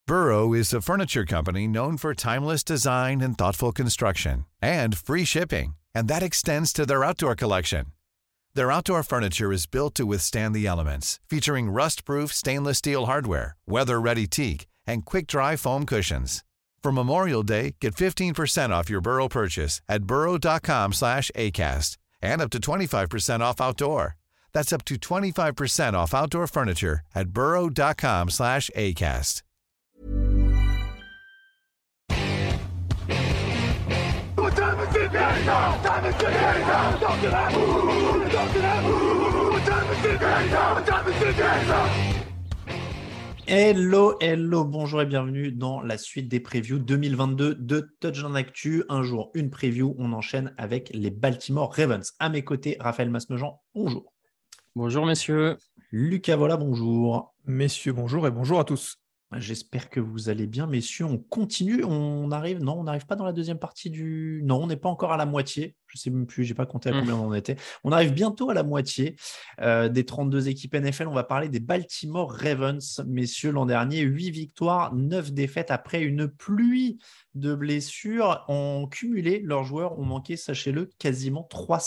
Burrow is a furniture company known for timeless design and thoughtful construction, and free shipping, and that extends to their outdoor collection. Their outdoor furniture is built to withstand the elements, featuring rust-proof stainless steel hardware, weather-ready teak, and quick-dry foam cushions. For Memorial Day, get 15% off your Burrow purchase at burrow.com/acast, and up to 25% off outdoor. That's up to 25% off outdoor furniture at burrow.com/acast. Hello, bonjour et bienvenue dans la suite des previews 2022 de Touchdown Actu. Un jour, une preview, on enchaîne avec les Baltimore Ravens. À mes côtés, Raphaël Masmejean, bonjour. Bonjour messieurs. Lucas Vola, bonjour. Messieurs, bonjour et bonjour à tous. J'espère que vous allez bien, messieurs. On continue, on n'arrive pas dans la deuxième partie du... Non, on n'est pas encore à la moitié. Je ne sais même plus, je n'ai pas compté à combien on en était. On arrive bientôt à la moitié des 32 équipes NFL. On va parler des Baltimore Ravens. Messieurs, l'an dernier, 8 victoires, 9 défaites après une pluie de blessures. En cumulé, leurs joueurs ont manqué, sachez-le, quasiment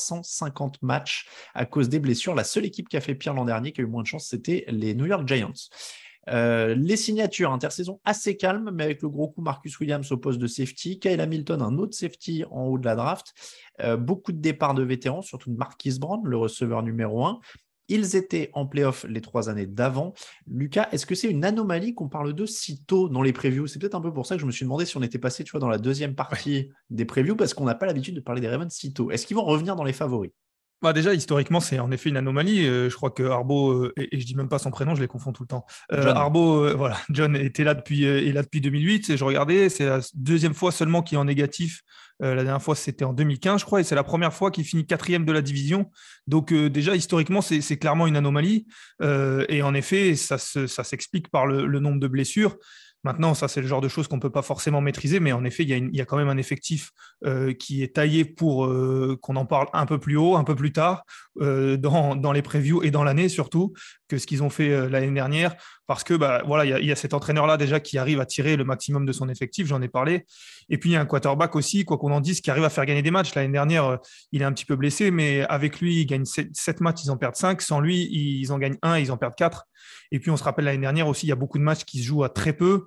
350 matchs à cause des blessures. La seule équipe qui a fait pire l'an dernier, qui a eu moins de chance, c'était les New York Giants. Les signatures, intersaison assez calme, mais avec le gros coup Marcus Williams au poste de safety, Kyle Hamilton, un autre safety en haut de la draft, beaucoup de départs de vétérans, surtout de Marquise Brown, le receveur numéro 1. Ils étaient en play-off les 3 années d'avant. Lucas, est-ce que c'est une anomalie qu'on parle d'eux si tôt dans les previews? C'est peut-être un peu pour ça que je me suis demandé si on était passé dans la deuxième partie des previews, parce qu'on n'a pas l'habitude de parler des Ravens si tôt. Est-ce qu'ils vont revenir dans les favoris? Déjà, historiquement, c'est en effet une anomalie. Je crois que Harbaugh, et je dis même pas son prénom, je les confonds tout le temps. Harbaugh, John était là depuis 2008. Et je regardais, c'est la deuxième fois seulement qu'il est en négatif. La dernière fois, c'était en 2015, je crois, et c'est la première fois qu'il finit 4e de la division. Donc déjà, historiquement, c'est clairement une anomalie. Et en effet, ça s'explique par le nombre de blessures. Maintenant, ça, c'est le genre de choses qu'on ne peut pas forcément maîtriser, mais en effet, il y a quand même un effectif qui est taillé pour qu'on en parle un peu plus haut, un peu plus tard, dans les previews et dans l'année surtout, que ce qu'ils ont fait l'année dernière, parce que il y a cet entraîneur-là déjà qui arrive à tirer le maximum de son effectif, j'en ai parlé, et puis il y a un quarterback aussi, quoi qu'on en dise, qui arrive à faire gagner des matchs. L'année dernière, il est un petit peu blessé, mais avec lui, il gagne 7 matchs, ils en perdent 5, sans lui, ils en gagnent 1, ils en perdent 4. Et puis on se rappelle l'année dernière aussi, il y a beaucoup de matchs qui se jouent à très peu,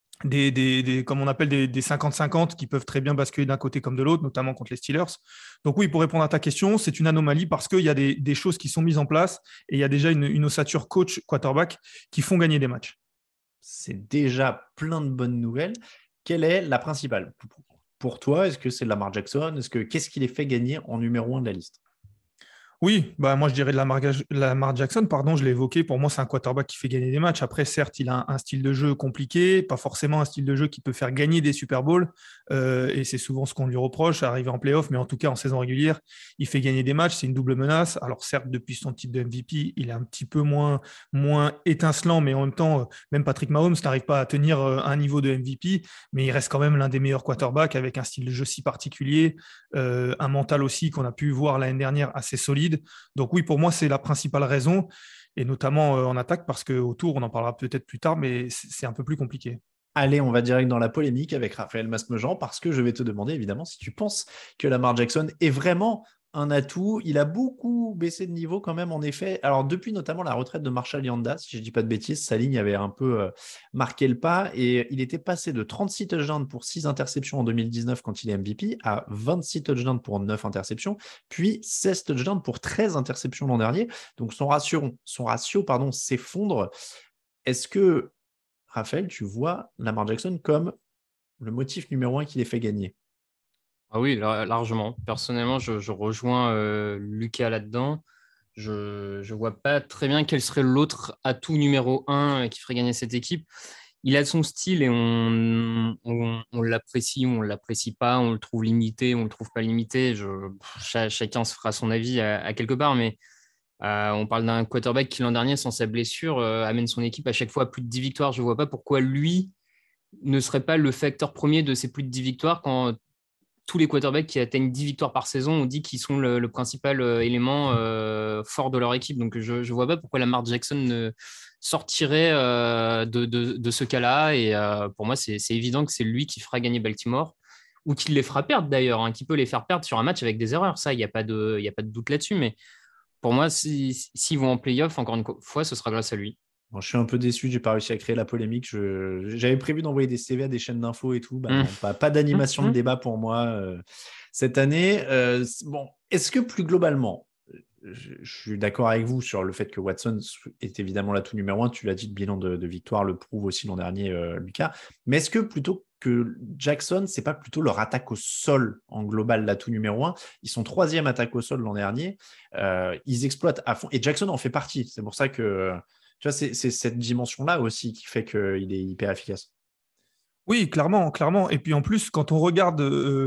comme on appelle des 50-50 qui peuvent très bien basculer d'un côté comme de l'autre, notamment contre les Steelers. Donc oui, pour répondre à ta question, c'est une anomalie parce qu'il y a des choses qui sont mises en place et il y a déjà une ossature coach quarterback qui font gagner des matchs. C'est déjà plein de bonnes nouvelles. Quelle est la principale pour toi? Est-ce que c'est Lamar Jackson? Qu'est-ce qui les fait gagner en numéro 1 de la liste? Oui, moi je dirais de Lamar Jackson, je l'ai évoqué, pour moi c'est un quarterback qui fait gagner des matchs. Après, certes, il a un style de jeu compliqué, pas forcément un style de jeu qui peut faire gagner des Super Bowls, et c'est souvent ce qu'on lui reproche, arriver en playoff, mais en tout cas en saison régulière, il fait gagner des matchs, c'est une double menace. Alors certes, depuis son titre de MVP, il est un petit peu moins étincelant, mais en même temps, même Patrick Mahomes n'arrive pas à tenir un niveau de MVP, mais il reste quand même l'un des meilleurs quarterbacks avec un style de jeu si particulier, un mental aussi qu'on a pu voir l'année dernière assez solide. Donc oui, pour moi, c'est la principale raison, et notamment en attaque, parce qu'autour, on en parlera peut-être plus tard, mais c'est un peu plus compliqué. Allez, on va direct dans la polémique avec Raphaël Masmejean, parce que je vais te demander évidemment si tu penses que Lamar Jackson est vraiment un atout. Il a beaucoup baissé de niveau quand même, en effet. Alors, depuis notamment la retraite de Marshall Yanda, si je ne dis pas de bêtises, sa ligne avait un peu marqué le pas et il était passé de 36 touchdowns pour 6 interceptions en 2019 quand il est MVP à 26 touchdowns pour 9 interceptions, puis 16 touchdowns pour 13 interceptions l'an dernier. Donc, son ratio s'effondre. Est-ce que, Raphaël, tu vois Lamar Jackson comme le motif numéro 1 qui les fait gagner? Ah oui, largement. Personnellement, je rejoins Lucas là-dedans. Je ne vois pas très bien quel serait l'autre atout numéro 1 qui ferait gagner cette équipe. Il a son style et on l'apprécie ou on ne l'apprécie pas, on le trouve limité, on ne le trouve pas limité. Chacun se fera son avis à quelque part, mais on parle d'un quarterback qui l'an dernier, sans sa blessure, amène son équipe à chaque fois à plus de 10 victoires. Je ne vois pas pourquoi lui ne serait pas le facteur premier de ces plus de 10 victoires quand tous les quarterbacks qui atteignent 10 victoires par saison, on dit qu'ils sont le principal élément fort de leur équipe. Donc, je ne vois pas pourquoi Lamar Jackson ne sortirait de ce cas-là. Et pour moi, c'est évident que c'est lui qui fera gagner Baltimore, ou qui les fera perdre d'ailleurs, hein, qui peut les faire perdre sur un match avec des erreurs. Ça, il n'y a pas de doute là-dessus. Mais pour moi, s'ils vont en playoff, encore une fois, ce sera grâce à lui. Bon, je suis un peu déçu, j'ai pas réussi à créer la polémique. J'avais prévu d'envoyer des CV à des chaînes d'infos et tout. Non, pas d'animation de débat pour moi cette année. Bon, est-ce que plus globalement, je suis d'accord avec vous sur le fait que Watson est évidemment l'atout numéro 1. Tu l'as dit, le bilan de victoire le prouve aussi l'an dernier, Lucas. Mais est-ce que plutôt que Jackson, c'est pas plutôt leur attaque au sol en global l'atout numéro 1? Ils sont 3e attaque au sol l'an dernier. Ils exploitent à fond. Et Jackson en fait partie. C'est pour ça que... Tu vois, c'est cette dimension-là aussi qui fait qu'il est hyper efficace. Oui, clairement. Et puis en plus, quand on regarde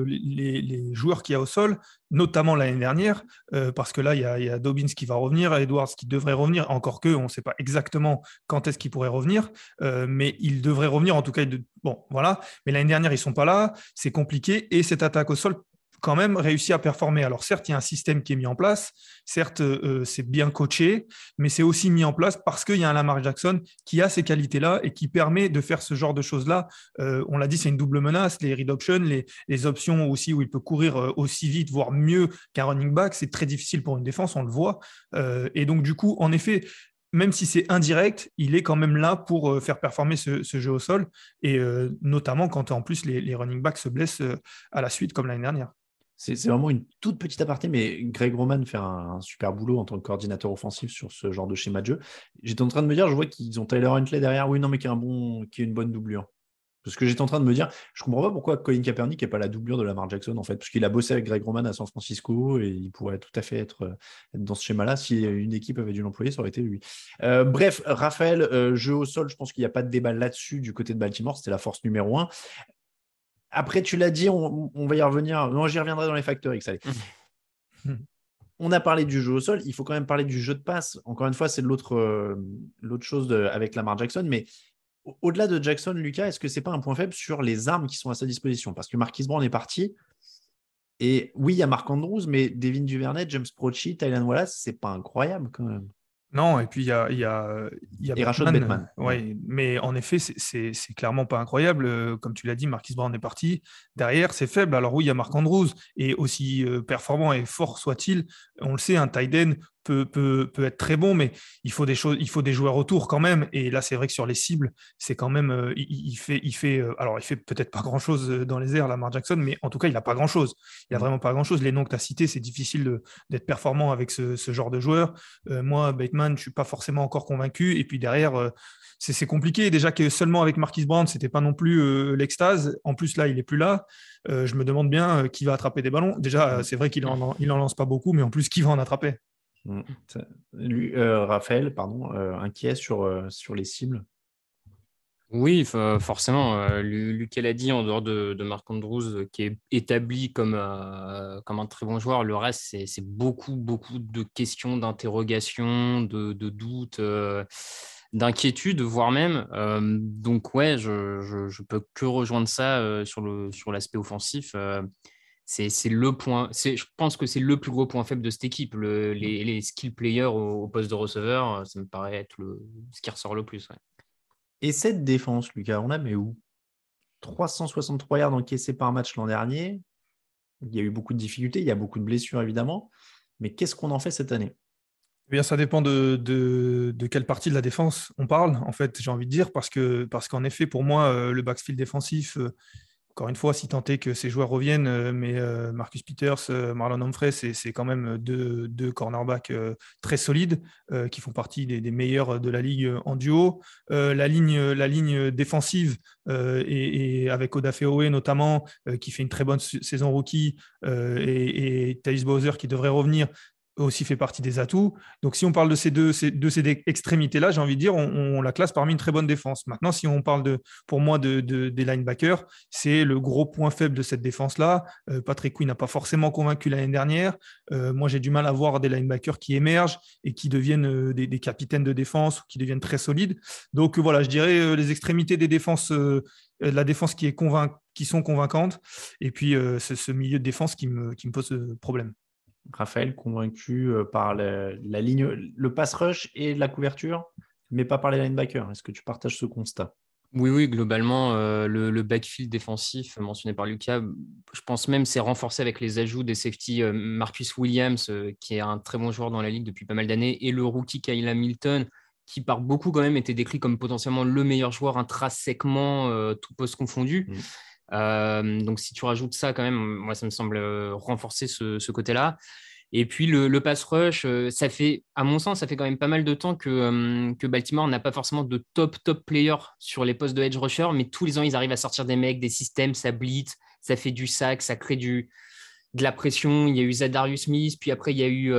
les joueurs qu'il y a au sol, notamment l'année dernière, parce que là, il y a Dobbins qui va revenir, Edwards qui devrait revenir, encore que on ne sait pas exactement quand est-ce qu'il pourrait revenir, mais il devrait revenir en tout cas. Bon, voilà. Mais l'année dernière, ils ne sont pas là, c'est compliqué, et cette attaque au sol quand même réussi à performer. Alors certes, il y a un système qui est mis en place, certes, c'est bien coaché, mais c'est aussi mis en place parce qu'il y a un Lamar Jackson qui a ces qualités-là et qui permet de faire ce genre de choses-là. On l'a dit, c'est une double menace, les read options, les options aussi où il peut courir aussi vite, voire mieux qu'un running back, c'est très difficile pour une défense, on le voit. Et donc du coup, en effet, même si c'est indirect, il est quand même là pour faire performer ce jeu au sol, et notamment quand en plus les running backs se blessent à la suite, comme l'année dernière. C'est vraiment une toute petite aparté, mais Greg Roman fait un super boulot en tant que coordinateur offensif sur ce genre de schéma de jeu. J'étais en train de me dire, je vois qu'ils ont Tyler Huntley derrière, oui, non, mais qui est une bonne doublure. Parce que j'étais en train de me dire, je ne comprends pas pourquoi Colin Kaepernick n'est pas la doublure de Lamar Jackson, en fait, parce qu'il a bossé avec Greg Roman à San Francisco et il pourrait tout à fait être dans ce schéma-là. Si une équipe avait dû l'employer, ça aurait été lui. Bref, Raphaël, jeu au sol, je pense qu'il n'y a pas de débat là-dessus du côté de Baltimore, c'était la force numéro 1. Après, tu l'as dit, on va y revenir. Non, j'y reviendrai dans les facteurs X. Allez. On a parlé du jeu au sol. Il faut quand même parler du jeu de passe. Encore une fois, c'est l'autre chose avec Lamar Jackson. Mais au-delà de Jackson, Lucas, est-ce que ce n'est pas un point faible sur les armes qui sont à sa disposition? Parce que Marquise Brown est parti. Et oui, il y a Mark Andrews, mais Devin Duvernay, James Prochet, Tylan Wallace, ce n'est pas incroyable quand même. Non, et puis il y a et Rashad Bateman. Ouais, mais en effet, c'est clairement pas incroyable. Comme tu l'as dit, Marquise Brown est parti. Derrière, c'est faible. Alors oui, il y a Mark Andrews, et aussi performant et fort soit-il, on le sait, un tight end peut être très bon, mais il faut des joueurs autour quand même. Et là, c'est vrai que sur les cibles, c'est quand même, il fait peut-être pas grand-chose dans les airs, Lamar Jackson, mais en tout cas, il n'a pas grand-chose. Il n'a vraiment pas grand-chose. Les noms que tu as cités, c'est difficile d'être performant avec ce genre de joueur. Moi, Bateman, je suis pas forcément encore convaincu. Et puis derrière, c'est compliqué. Déjà que seulement avec Marquise Brown, c'était pas non plus l'extase. En plus, là, il est plus là. Je me demande bien qui va attraper des ballons. Déjà, c'est vrai qu'il en lance pas beaucoup, mais en plus, qui va en attraper? Raphaël, inquiet sur les cibles. Oui, forcément. Lucas l'a dit, en dehors de Mark Andrews, qui est établi comme un très bon joueur, le reste, c'est beaucoup de questions, d'interrogations, de doutes, d'inquiétudes, voire même. Donc, ouais, je peux que rejoindre ça sur l'aspect offensif. C'est le point. Je pense que c'est le plus gros point faible de cette équipe. Les skill players au poste de receveur, ça me paraît être ce qui ressort le plus. Ouais. Et cette défense, Lucas, on la met où? 363 yards encaissés par match l'an dernier. Il y a eu beaucoup de difficultés, il y a beaucoup de blessures évidemment. Mais qu'est-ce qu'on en fait cette année? Eh bien, ça dépend de quelle partie de la défense on parle, en fait, j'ai envie de dire, parce qu'en effet, pour moi, le backfield défensif, encore une fois, si tant est que ces joueurs reviennent, mais Marcus Peters, Marlon Humphrey, c'est quand même deux cornerbacks très solides qui font partie des meilleurs de la ligue en duo. La ligne défensive, et avec Odafe-Oweh notamment, qui fait une très bonne saison rookie, et Thaïs Bowser qui devrait revenir, aussi fait partie des atouts. Donc, si on parle de ces extrémités-là, j'ai envie de dire, on la classe parmi une très bonne défense. Maintenant, si on parle pour moi des linebackers, c'est le gros point faible de cette défense-là. Patrick Queen n'a pas forcément convaincu l'année dernière. Moi, j'ai du mal à voir des linebackers qui émergent et qui deviennent des capitaines de défense, qui deviennent très solides. Donc, voilà, je dirais les extrémités des défenses, la défense qui sont convaincantes, et puis ce milieu de défense qui me pose problème. Raphaël, convaincu par la ligne, le pass rush et la couverture, mais pas par les linebackers. Est-ce que tu partages ce constat? Oui, globalement, le backfield défensif mentionné par Lucas, je pense même c'est renforcé avec les ajouts des safety Marcus Williams, qui est un très bon joueur dans la ligue depuis pas mal d'années, et le rookie Kyle Hamilton, qui par beaucoup quand même était décrit comme potentiellement le meilleur joueur intrinsèquement, tout poste confondu. Donc si tu rajoutes ça quand même, moi ça me semble renforcer ce côté-là. Et puis le pass rush, à mon sens, ça fait quand même pas mal de temps que Baltimore n'a pas forcément de top players sur les postes de edge rusher, mais tous les ans ils arrivent à sortir des mecs, des systèmes, ça blitz, ça fait du sac, ça crée de la pression. Il y a eu Zadarius Smith, puis après il y a eu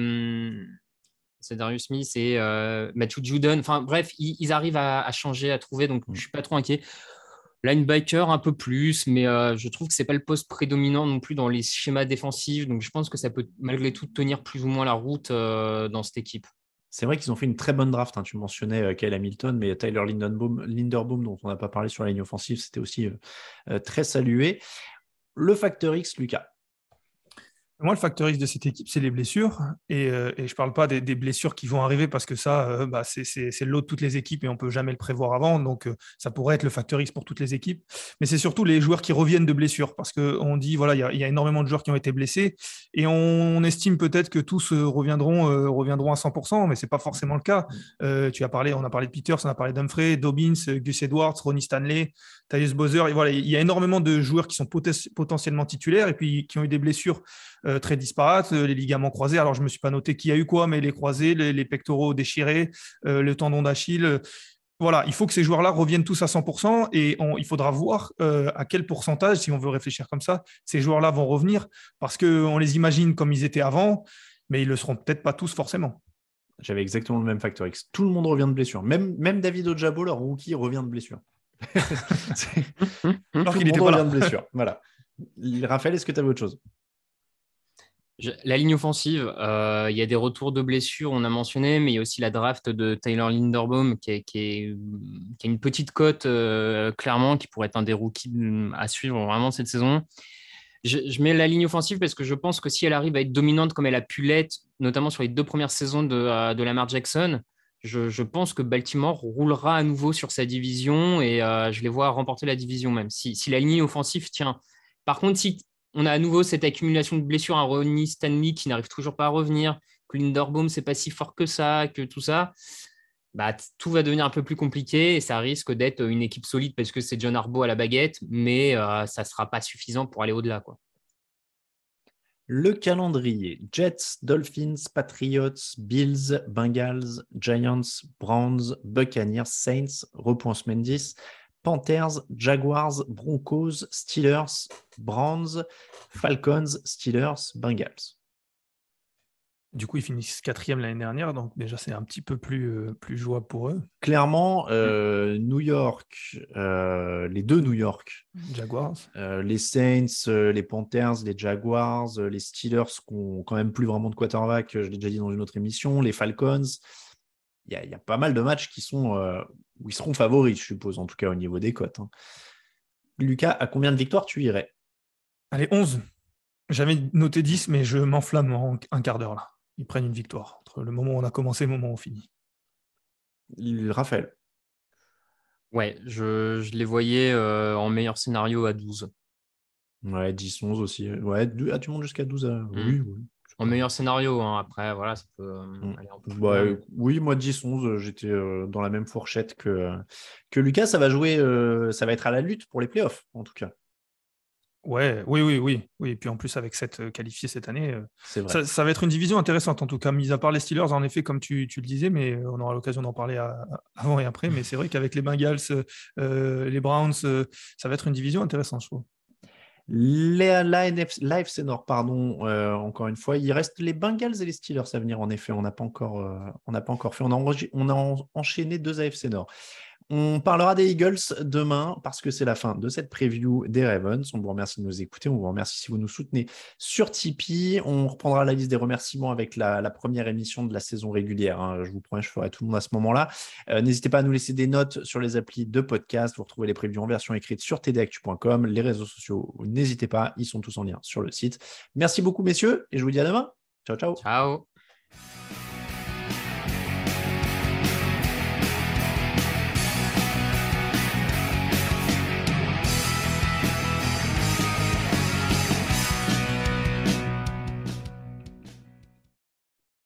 Zadarius Smith et Matthew Judon. Enfin bref, ils arrivent à changer, à trouver, donc je suis pas trop inquiet. Linebacker un peu plus, mais je trouve que c'est pas le poste prédominant non plus dans les schémas défensifs, donc je pense que ça peut malgré tout tenir plus ou moins la route dans cette équipe. C'est vrai qu'ils ont fait une très bonne draft. Tu mentionnais Kyle Hamilton, mais Tyler Linderbaum, dont on n'a pas parlé sur la ligne offensive, c'était aussi très salué. Le facteur X, Lucas. Moi, le facteur X de cette équipe, c'est les blessures. Et je ne parle pas des blessures qui vont arriver parce que ça, c'est le lot de toutes les équipes et on ne peut jamais le prévoir avant. Donc, ça pourrait être le facteur X pour toutes les équipes. Mais c'est surtout les joueurs qui reviennent de blessures parce qu'on dit, voilà, il y a énormément de joueurs qui ont été blessés et on estime peut-être que tous reviendront à 100%, mais ce n'est pas forcément le cas. On a parlé de Peters, on a parlé d'Humphrey, Dobbins, Gus Edwards, Ronnie Stanley, Tyus Bowser. Et voilà, il y a énormément de joueurs qui sont potentiellement titulaires et puis qui ont eu des blessures très disparates, les ligaments croisés. Alors, je ne me suis pas noté qui a eu quoi, mais les croisés, les pectoraux déchirés, le tendon d'Achille. Voilà, il faut que ces joueurs-là reviennent tous à 100% et il faudra voir à quel pourcentage, si on veut réfléchir comme ça, ces joueurs-là vont revenir parce qu'on les imagine comme ils étaient avant, mais ils ne le seront peut-être pas tous forcément. J'avais exactement le même facteur X. Tout le monde revient de blessure. Même David Ojabo, leur rookie, revient de blessure. Alors qu'il était pas là. De blessure. Voilà. Raphaël, est-ce que tu avais autre chose? La ligne offensive, il y a des retours de blessures, on a mentionné, mais il y a aussi la draft de Tyler Linderbaum qui a une petite cote, clairement, qui pourrait être un des rookies à suivre vraiment cette saison. Je mets la ligne offensive parce que je pense que si elle arrive à être dominante comme elle a pu l'être, notamment sur les 2 premières saisons de Lamar Jackson, je pense que Baltimore roulera à nouveau sur sa division et je les vois remporter la division même, si la ligne offensive tient. Par contre, si on a à nouveau cette accumulation de blessures, un Ronnie Stanley qui n'arrive toujours pas à revenir, que Linderbaum, c'est pas si fort que ça, que tout ça, tout va devenir un peu plus compliqué et ça risque d'être une équipe solide parce que c'est John Harbaugh à la baguette, mais ça ne sera pas suffisant pour aller au-delà, quoi. Le calendrier: Jets, Dolphins, Patriots, Bills, Bengals, Giants, Browns, Buccaneers, Saints, repos en semaine 10, Panthers, Jaguars, Broncos, Steelers, Browns, Falcons, Steelers, Bengals. Du coup, ils finissent 4e l'année dernière, donc déjà, c'est un petit peu plus jouable pour eux. Clairement, New York, les 2 New York, Jaguars, les Saints, les Panthers, les Jaguars, les Steelers qui n'ont quand même plus vraiment de quarterback, je l'ai déjà dit dans une autre émission, les Falcons. Il y a pas mal de matchs qui sont où ils seront favoris, je suppose, en tout cas au niveau des cotes. Lucas, à combien de victoires tu irais? Allez, 11. J'avais noté 10, mais je m'enflamme en un quart d'heure là. Ils prennent une victoire entre le moment où on a commencé et le moment où on finit. Raphaël. Ouais, je les voyais en meilleur scénario à 12. Ouais, 10-11 aussi. Ouais, tu montes jusqu'à 12 Oui. En meilleur scénario, après, voilà, ça peut aller un peu plus oui, moi 10-11, j'étais dans la même fourchette que Lucas. Ça va jouer, ça va être à la lutte pour les playoffs, en tout cas. Ouais, oui. Et puis en plus, avec 7 qualifiés cette année, c'est vrai. Ça va être une division intéressante, en tout cas, mis à part les Steelers, en effet, comme tu le disais, mais on aura l'occasion d'en parler avant et après. Mais c'est vrai qu'avec les Bengals, les Browns, ça va être une division intéressante, je trouve. L'AFC Nord, pardon, encore une fois, il reste les Bengals et les Steelers à venir, en effet. On n'a pas encore fait. On a enchaîné 2 AFC Nord. On parlera des Eagles demain parce que c'est la fin de cette preview des Ravens. On vous remercie de nous écouter. On vous remercie si vous nous soutenez sur Tipeee. On reprendra la liste des remerciements avec la première émission de la saison régulière. Hein. Je vous promets, je ferai tout le monde à ce moment-là. N'hésitez pas à nous laisser des notes sur les applis de podcast. Vous retrouvez les previews en version écrite sur tdactu.com. Les réseaux sociaux, n'hésitez pas. Ils sont tous en lien sur le site. Merci beaucoup, messieurs, et je vous dis à demain. Ciao, ciao. Ciao.